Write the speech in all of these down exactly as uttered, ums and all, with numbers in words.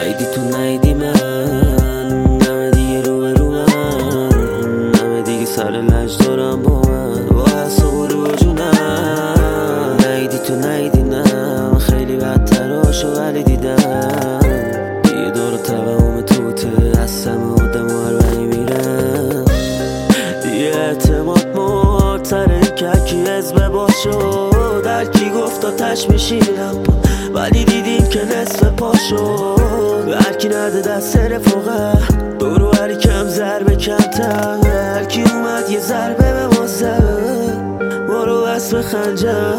نیدی تو نیدی من، نمه دیگه رو به رو من، نمه دیگه سر لج دارم با من، با حساب و رو جونم. نیدی تو نیدی نه، من خیلی بدتراشو ولی دیدم. دیگه دار و توهم توته هستم آدم و هر بری میرم. دیگه اعتماد مرتره که هرکی حزب باشد، هرکی گفت آتش میشیرم ولی دیدیم که نصف پا شد. هرکی نده دست رفاقه دورو هری کم ضربه کمتر، هرکی اومد یه ضربه به ما زد ما رو بس به خنجر.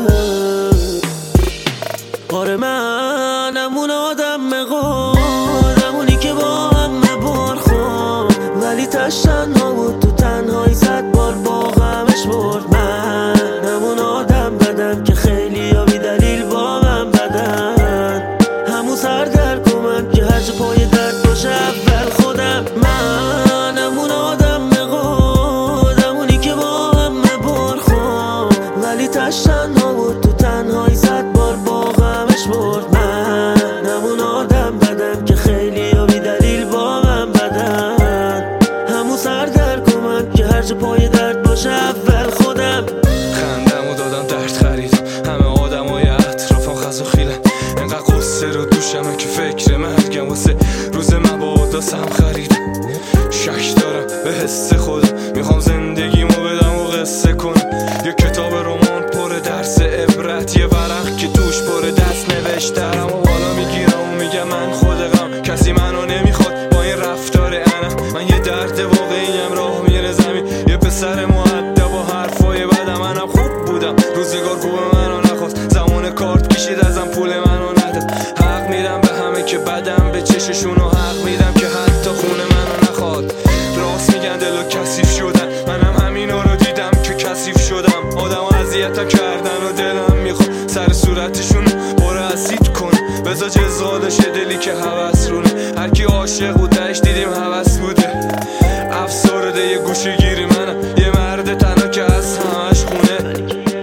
آره منم اون آدم مقاد، همونی که با همه بار خوام ولی تش تنها بود تو تنهایی زد بار با غمش برد. من همون آدم بدم که خیلی ها بی دلیل با من بدن، همون سردرد من که هر جا پای درد باشه اول خودم. من همون آدم مقاد، همونی که با همه بار خوام ولی تش تنها بود تو تنهایی زد بار با غمش برد. من همون آدم بدم که خیلی ها بی دلیل با من بدن، همون سردرد من که هر جا پای درد باشه اول خودم. خندمو دادم درد خریدم، همه آدمای اطرافم خز و خیلن، انقدر قصه رو دوشمه که فکر مرگم واسه روز مبادا سم خریدم. شک دارم به حس خودم، میخوام زندگیمو بدم و قصه کنم، یه کتاب رمان پر درس عبرت، یه ورق که توش پر دست نوشترم و بالا میگیرم و میگم من خودم، کسی منو نمیخواد با این رفتار انا. من یه درد واقعیم راه میره زمین، یه پسر مؤدب و حرفای بدم، منم خوب بودم روزگار خوب منو نخواست، زمان کارت کشید ازم پول منو نداد. حق میدم به همه که بدم به چششون و حق میدم که حتی خونه منو نخواد. راست میگن دلو کثیف شدن، منم همینا رو دیدم که کثیف شدم. آدمو اذیتم کردن و دلم میخواد سر صورتشون باره اسید کنه، بذار جزالشه دلی که هوس رونه. هرکی عاشق بود دهش دیدیم هوس بوده، افسرده یه گوشه گیری منم، یه مرد تنها که از همش خونه.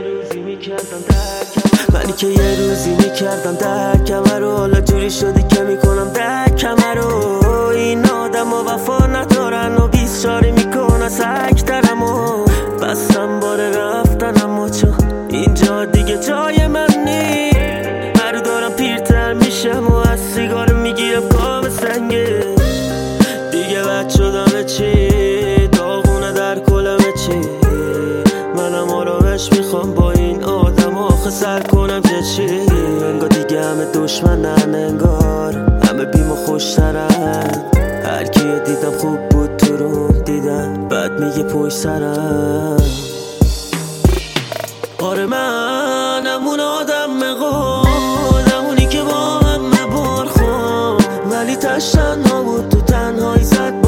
منی که یه روزی میکردم درکم رو، حالا جوری شدی که میکنم درکم رو. این آدم و وفا ندارن و بیست شاری میکنن سکترم و بستم باره رفتنم و چون اینجا دیگه جای من نی. هر دارم پیرتر میشم و از سیگار میگیرم کام سنگه، دیگه بد شدم چی داغونه در کلمه چی. منم آرامش میخوام با این آدم آخه سر کنم که چی. انگار دیگه همه دشمنن، انگار همه بیم و خوشترن، هر کیو دیدم خوب بود تو رو دیدم بعد میگه پشت سرم. آره منم اون آدم مقاد، همونی که با همه بار خوام ولی تش تنها بود تو تنهایی زد